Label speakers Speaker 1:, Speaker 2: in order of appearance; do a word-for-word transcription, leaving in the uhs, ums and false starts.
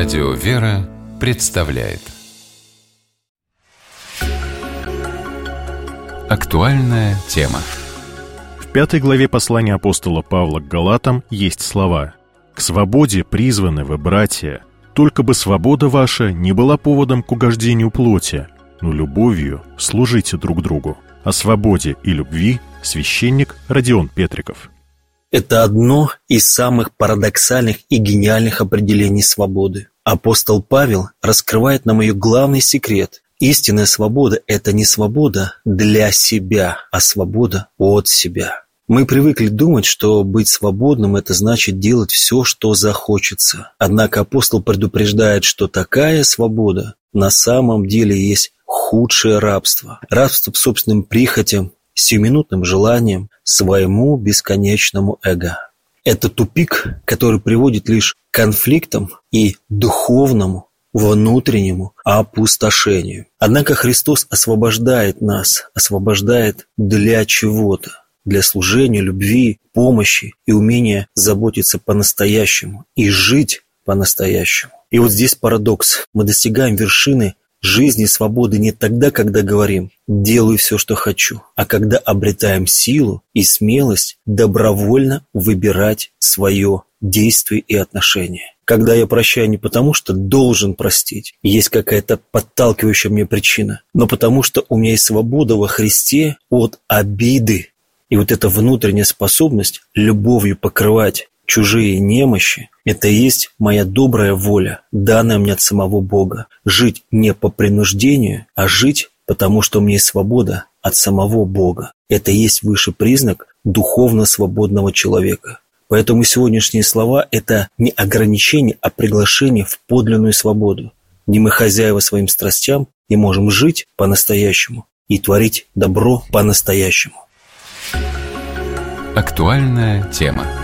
Speaker 1: Радио «Вера» представляет актуальная тема.
Speaker 2: В пятой главе послания апостола Павла к Галатам есть слова: «К свободе призваны вы, братья, только бы свобода ваша не была поводом к угождению плоти, но любовью служите друг другу». О свободе и любви священник Родион Петриков.
Speaker 3: Это одно из самых парадоксальных и гениальных определений свободы. Апостол Павел раскрывает нам ее главный секрет. Истинная свобода – это не свобода для себя, а свобода от себя. Мы привыкли думать, что быть свободным – это значит делать все, что захочется. Однако апостол предупреждает, что такая свобода на самом деле есть худшее рабство. Рабство к собственным прихотям, сиюминутным желаниям, своему бесконечному эго. Это тупик, который приводит лишь к конфликтам и духовному, внутреннему опустошению. Однако Христос освобождает нас, освобождает для чего-то, для служения, любви, помощи и умения заботиться по-настоящему и жить по-настоящему. И вот здесь парадокс. Мы достигаем вершины жизни и свободы не тогда, когда говорим «делаю все, что хочу», а когда обретаем силу и смелость добровольно выбирать свое действие и отношение. Когда я прощаю не потому, что должен простить, есть какая-то подталкивающая мне причина, но потому что у меня есть свобода во Христе от обиды. И вот эта внутренняя способность любовью покрывать чужие немощи – это и есть моя добрая воля, данная мне от самого Бога. Жить не по принуждению, а жить, потому что у меня есть свобода от самого Бога. Это и есть высший признак духовно свободного человека. Поэтому сегодняшние слова – это не ограничение, а приглашение в подлинную свободу, где мы хозяева своим страстям и можем жить по-настоящему и творить добро по-настоящему.
Speaker 1: Актуальная тема.